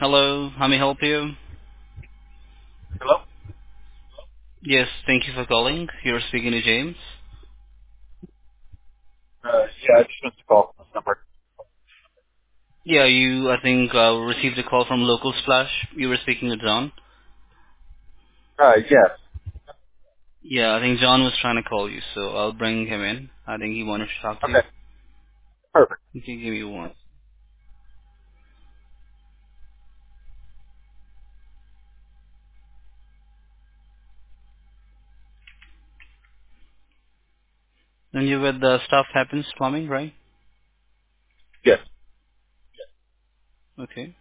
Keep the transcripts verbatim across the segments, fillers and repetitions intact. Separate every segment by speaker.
Speaker 1: Hello, how may I help you?
Speaker 2: Hello?
Speaker 1: Yes, thank you for calling. You're speaking to James.
Speaker 2: Uh, yeah, I just missed a call from this number.
Speaker 1: Yeah, you, I think, uh, received a call from Local Splash. You were speaking to John.
Speaker 2: Uh, yes.
Speaker 1: Yeah, I think John was trying to call you, so I'll bring him in. I think he wanted to talk to you.
Speaker 2: Okay, perfect.
Speaker 1: You can give me one. And you with the Stuff Happens Plumbing, right?
Speaker 2: Yes.
Speaker 1: Okay.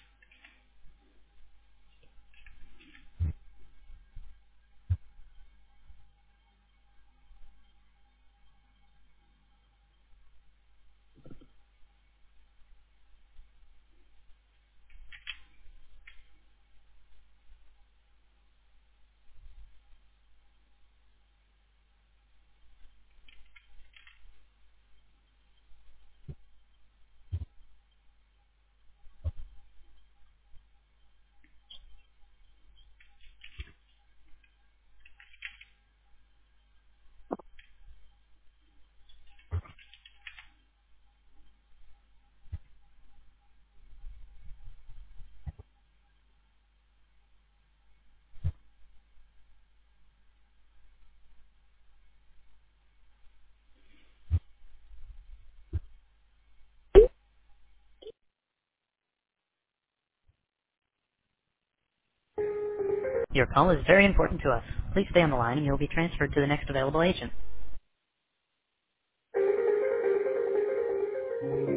Speaker 3: Your call is very important to us. Please stay on the line and you'll be transferred to the next available agent.